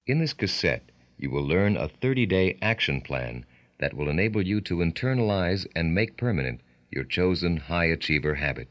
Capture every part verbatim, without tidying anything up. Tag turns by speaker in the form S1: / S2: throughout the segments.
S1: In this cassette, you will learn a thirty-day action plan that will enable you to internalize and make permanent your chosen high achiever habit.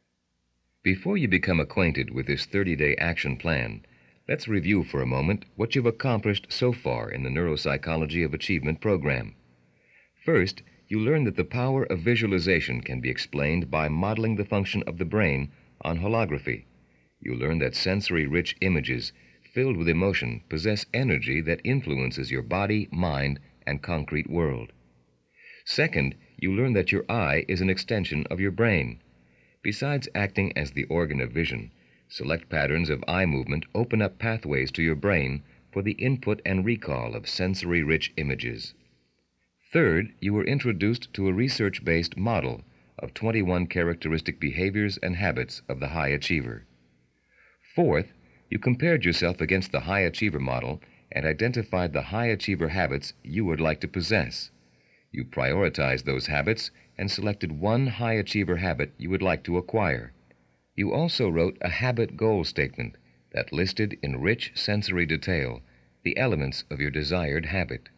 S1: Before you become acquainted with this thirty-day action plan, let's review for a moment what you've accomplished so far in the Neuropsychology of Achievement program. First, you learn that the power of visualization can be explained by modeling the function of the brain on holography. You learn that sensory-rich images filled with emotion possess energy that influences your body, mind, and concrete world. Second, you learn that your eye is an extension of your brain. Besides acting as the organ of vision, select patterns of eye movement open up pathways to your brain for the input and recall of sensory-rich images. Third, you were introduced to a research-based model of twenty-one characteristic behaviors and habits of the high achiever. Fourth, you compared yourself against the high achiever model and identified the high achiever habits you would like to possess. You prioritized those habits and selected one high achiever habit you would like to acquire. You also wrote a habit goal statement that listed in rich sensory detail the elements of your desired habit.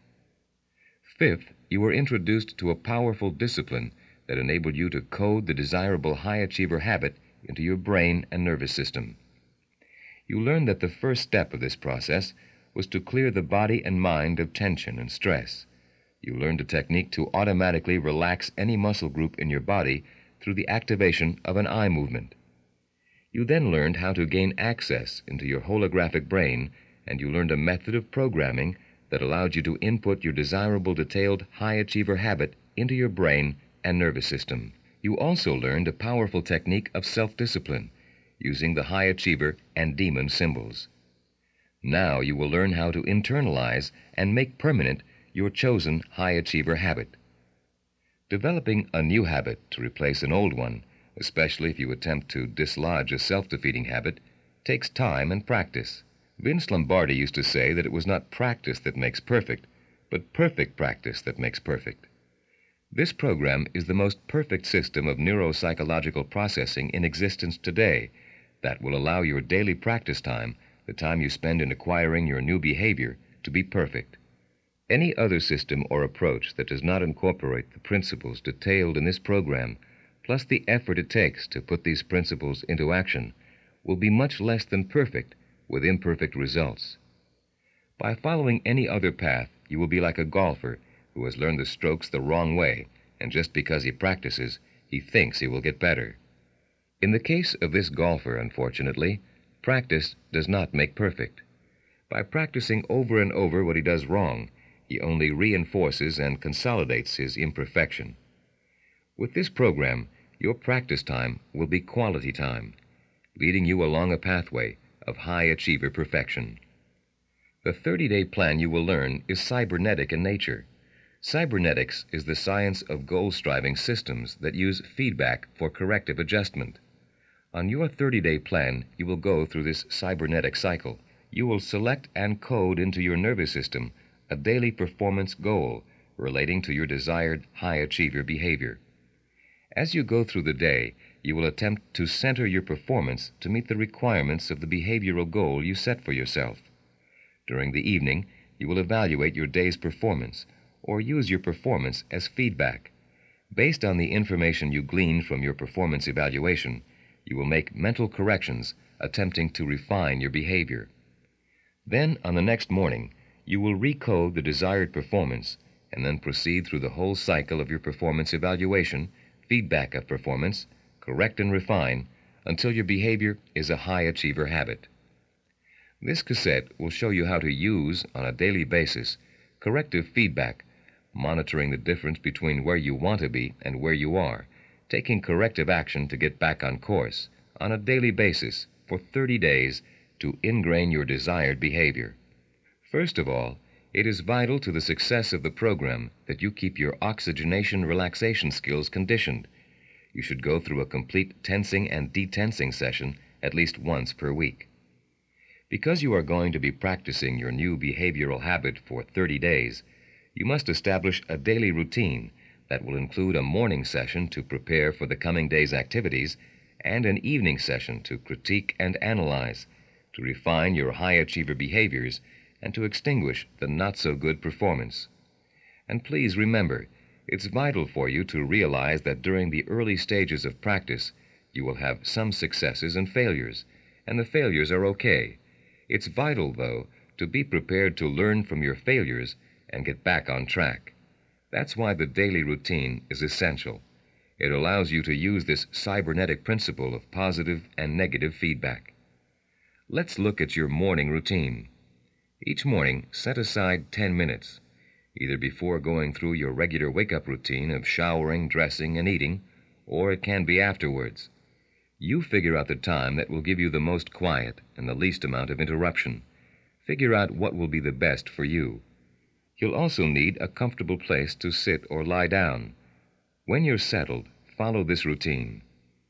S1: Fifth, you were introduced to a powerful discipline that enabled you to code the desirable high achiever habit into your brain and nervous system. You learned that the first step of this process was to clear the body and mind of tension and stress. You learned a technique to automatically relax any muscle group in your body through the activation of an eye movement. You then learned how to gain access into your holographic brain, and you learned a method of programming that allowed you to input your desirable detailed high achiever habit into your brain and nervous system. You also learned a powerful technique of self-discipline using the high achiever and demon symbols. Now you will learn how to internalize and make permanent your chosen high achiever habit. Developing a new habit to replace an old one, especially if you attempt to dislodge a self-defeating habit, takes time and practice. Vince Lombardi used to say that it was not practice that makes perfect, but perfect practice that makes perfect. This program is the most perfect system of neuropsychological processing in existence today that will allow your daily practice time, the time you spend in acquiring your new behavior, to be perfect. Any other system or approach that does not incorporate the principles detailed in this program, plus the effort it takes to put these principles into action, will be much less than perfect with imperfect results. By following any other path, you will be like a golfer who has learned the strokes the wrong way, and just because he practices, he thinks he will get better. In the case of this golfer, unfortunately, practice does not make perfect. By practicing over and over what he does wrong, he only reinforces and consolidates his imperfection. With this program, your practice time will be quality time, leading you along a pathway of high achiever perfection. The thirty-day plan you will learn is cybernetic in nature. Cybernetics is the science of goal-striving systems that use feedback for corrective adjustment. On your thirty-day plan, you will go through this cybernetic cycle. You will select and code into your nervous system a daily performance goal relating to your desired high achiever behavior. As you go through the day, you will attempt to center your performance to meet the requirements of the behavioral goal you set for yourself. During the evening, you will evaluate your day's performance or use your performance as feedback. Based on the information you gleaned from your performance evaluation, you will make mental corrections attempting to refine your behavior. Then, on the next morning, you will recode the desired performance and then proceed through the whole cycle of your performance evaluation, feedback of performance, correct and refine, until your behavior is a high achiever habit. This cassette will show you how to use, on a daily basis, corrective feedback, monitoring the difference between where you want to be and where you are, taking corrective action to get back on course, on a daily basis, for thirty days, to ingrain your desired behavior. First of all, it is vital to the success of the program that you keep your oxygenation relaxation skills conditioned. You should go through a complete tensing and detensing session at least once per week. Because you are going to be practicing your new behavioral habit for thirty days, you must establish a daily routine that will include a morning session to prepare for the coming day's activities and an evening session to critique and analyze, to refine your high achiever behaviors, and to extinguish the not-so-good performance. And please remember, it's vital for you to realize that during the early stages of practice, you will have some successes and failures, and the failures are okay. It's vital, though, to be prepared to learn from your failures and get back on track. That's why the daily routine is essential. It allows you to use this cybernetic principle of positive and negative feedback. Let's look at your morning routine. Each morning, set aside ten minutes, either before going through your regular wake-up routine of showering, dressing, and eating, or it can be afterwards. You figure out the time that will give you the most quiet and the least amount of interruption. Figure out what will be the best for you. You'll also need a comfortable place to sit or lie down. When you're settled, follow this routine.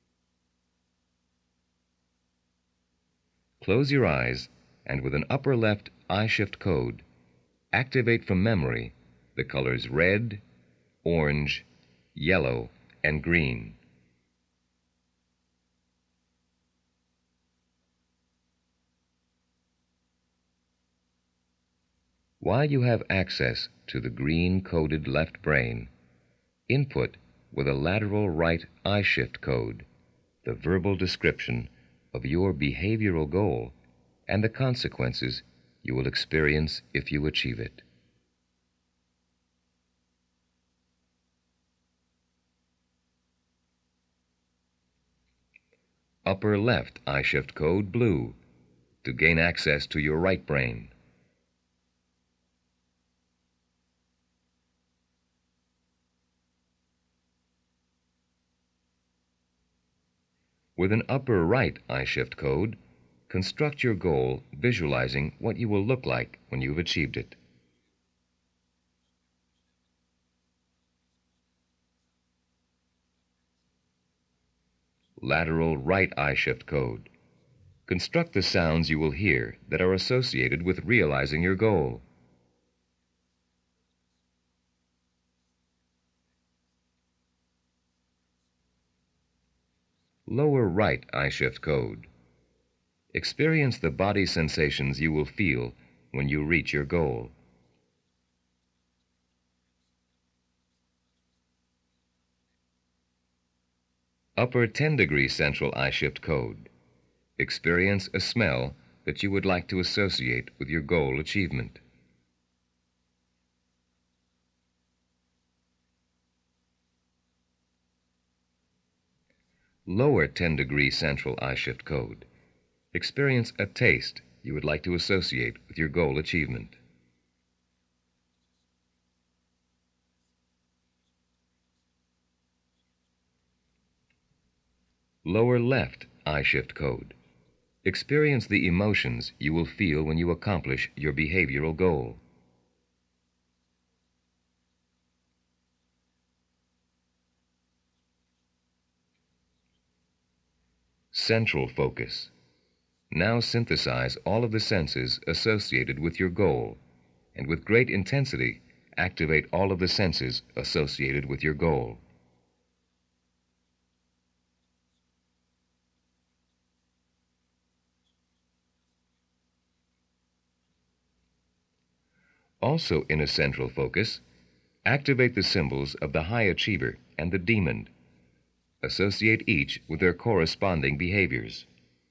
S1: Close your eyes, and with an upper left eye shift code, activate from memory the colors red, orange, yellow, and green. While you have access to the green-coded left brain, input with a lateral right eye shift code the verbal description of your behavioral goal and the consequences you will experience if you achieve it. Upper left eye shift code blue to gain access to your right brain. With an upper right eye shift code, construct your goal visualizing what you will look like when you've achieved it. Lateral right eye shift code. Construct the sounds you will hear that are associated with realizing your goal. Lower right eye shift code. Experience the body sensations you will feel when you reach your goal. Upper ten degree central eye shift code. Experience a smell that you would like to associate with your goal achievement. Lower ten degree central eye shift code. Experience a taste you would like to associate with your goal achievement. Lower left eye shift code. Experience the emotions you will feel when you accomplish your behavioral goal. Central focus. Now synthesize all of the senses associated with your goal, and with great intensity, activate all of the senses associated with your goal. Also in a central focus, activate the symbols of the high achiever and the demon. Associate each with their corresponding behaviors.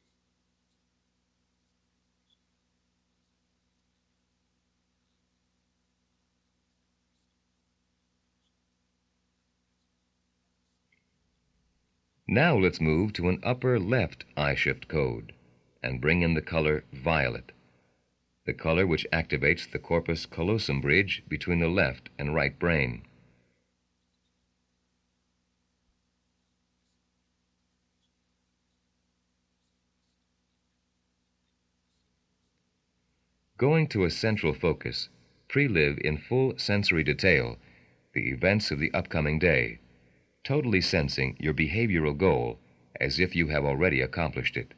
S1: Now let's move to an upper left eye shift code and bring in the color violet, the color which activates the corpus callosum bridge between the left and right brain. Going to a central focus, pre-live in full sensory detail the events of the upcoming day, totally sensing your behavioral goal as if you have already accomplished it.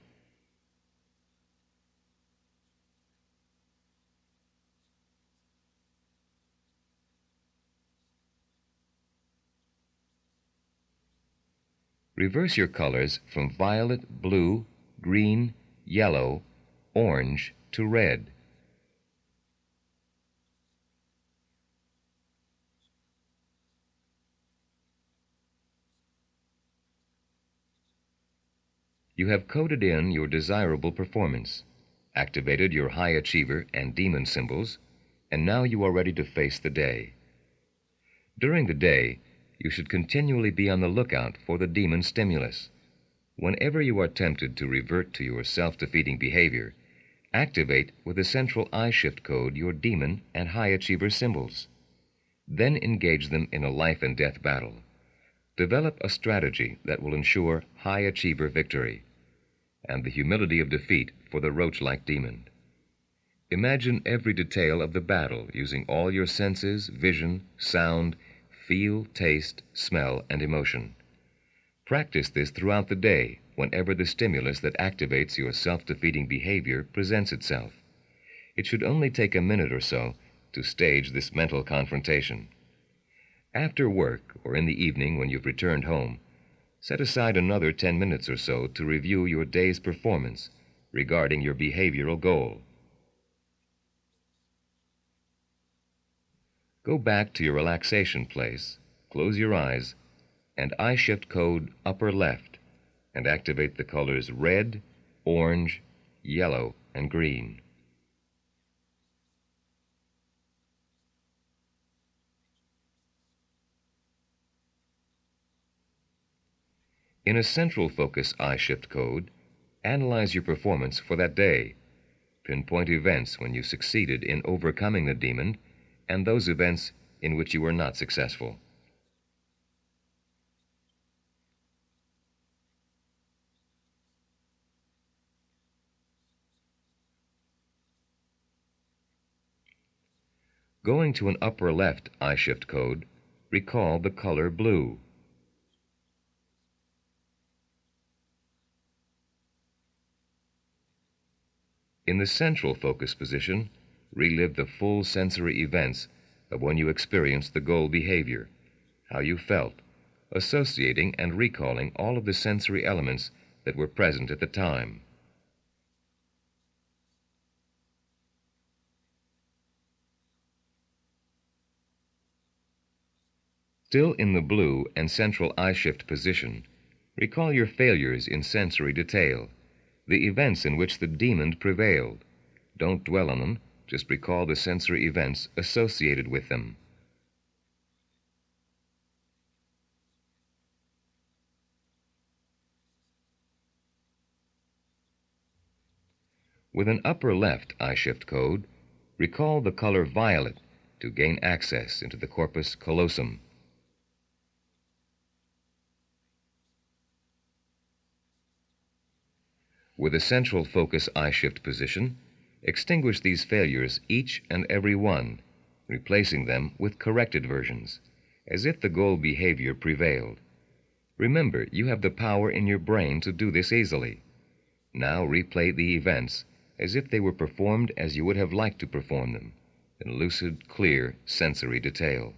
S1: Reverse your colors from violet, blue, green, yellow, orange to red. You have coded in your desirable performance, activated your high achiever and demon symbols, and now you are ready to face the day. During the day, you should continually be on the lookout for the demon stimulus. Whenever you are tempted to revert to your self-defeating behavior, activate with the central I shift code your demon and high achiever symbols. Then engage them in a life and death battle. Develop a strategy that will ensure high achiever victory and the humility of defeat for the roach-like demon. Imagine every detail of the battle using all your senses, vision, sound, feel, taste, smell, and emotion. Practice this throughout the day whenever the stimulus that activates your self-defeating behavior presents itself. It should only take a minute or so to stage this mental confrontation. After work or in the evening when you've returned home, set aside another ten minutes or so to review your day's performance regarding your behavioral goal. Go back to your relaxation place, close your eyes, and I shift code upper left and activate the colors red, orange, yellow, and green. In a central focus I shift code, analyze your performance for that day. Pinpoint events when you succeeded in overcoming the demon and those events in which you were not successful. Going to an upper left I shift code, recall the color blue. In the central focus position, relive the full sensory events of when you experienced the goal behavior, how you felt, associating and recalling all of the sensory elements that were present at the time. Still in the blue and central I shift position, recall your failures in sensory detail, the events in which the demon prevailed. Don't dwell on them, just recall the sensory events associated with them. With an upper left I shift code, recall the color violet to gain access into the corpus callosum. With a central focus I shift position, extinguish these failures each and every one, replacing them with corrected versions, as if the goal behavior prevailed. Remember, you have the power in your brain to do this easily. Now replay the events as if they were performed as you would have liked to perform them, in lucid, clear, sensory detail.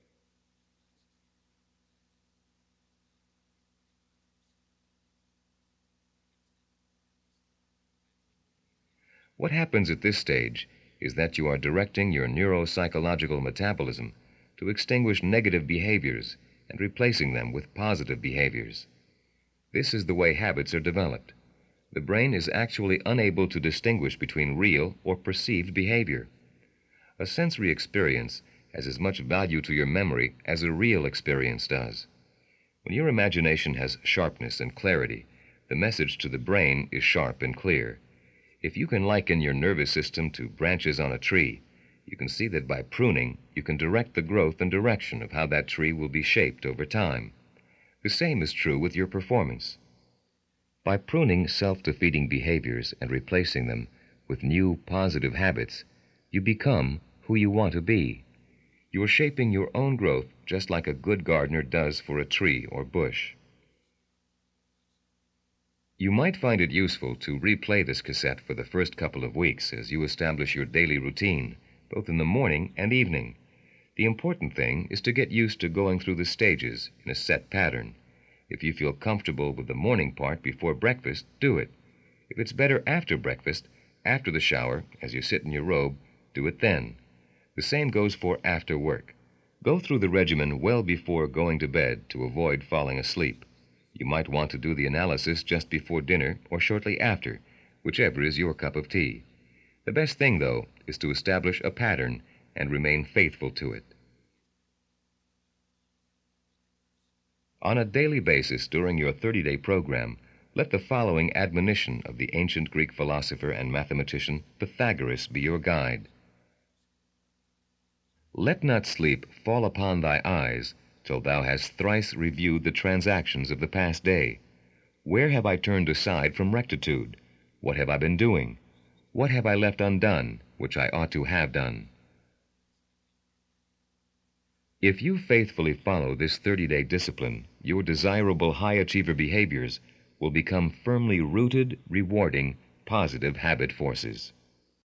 S1: What happens at this stage is that you are directing your neuropsychological metabolism to extinguish negative behaviors and replacing them with positive behaviors. This is the way habits are developed. The brain is actually unable to distinguish between real or perceived behavior. A sensory experience has as much value to your memory as a real experience does. When your imagination has sharpness and clarity, the message to the brain is sharp and clear. If you can liken your nervous system to branches on a tree, you can see that by pruning, you can direct the growth and direction of how that tree will be shaped over time. The same is true with your performance. By pruning self-defeating behaviors and replacing them with new positive habits, you become who you want to be. You are shaping your own growth just like a good gardener does for a tree or bush. You might find it useful to replay this cassette for the first couple of weeks as you establish your daily routine, both in the morning and evening. The important thing is to get used to going through the stages in a set pattern. If you feel comfortable with the morning part before breakfast, do it. If it's better after breakfast, after the shower, as you sit in your robe, do it then. The same goes for after work. Go through the regimen well before going to bed to avoid falling asleep. You might want to do the analysis just before dinner or shortly after, whichever is your cup of tea. The best thing, though, is to establish a pattern and remain faithful to it. On a daily basis during your thirty-day program, let the following admonition of the ancient Greek philosopher and mathematician Pythagoras be your guide. Let not sleep fall upon thy eyes till thou hast thrice reviewed the transactions of the past day. Where have I turned aside from rectitude? What have I been doing? What have I left undone, which I ought to have done? If you faithfully follow this thirty-day discipline, your desirable high-achiever behaviors will become firmly rooted, rewarding, positive habit forces.